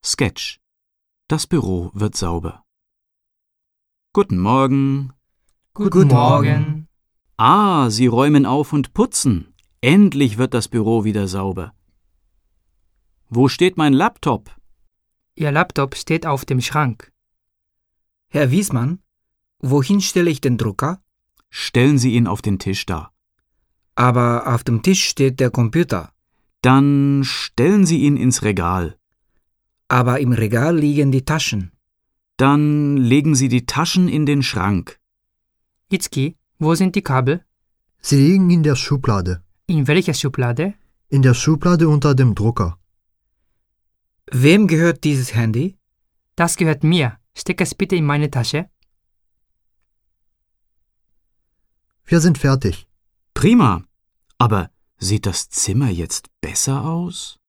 Sketch. Das Büro wird sauber. Guten Morgen. Guten Morgen. Ah, Sie räumen auf und putzen. Endlich wird das Büro wieder sauber. Wo steht mein Laptop? Ihr Laptop steht auf dem Schrank. Herr Wiesmann, wohin stelle ich den Drucker? Stellen Sie ihn auf den Tisch da. Aber auf dem Tisch steht der Computer. Dann stellen Sie ihn ins Regal. Aber im Regal liegen die Taschen. Dann legen Sie die Taschen in den Schrank. Itzki, wo sind die Kabel? Sie liegen in der Schublade. In welcher Schublade? In der Schublade unter dem Drucker. Wem gehört dieses Handy? Das gehört mir. Steck es bitte in meine Tasche. Wir sind fertig. Prima. Aber sieht das Zimmer jetzt besser aus?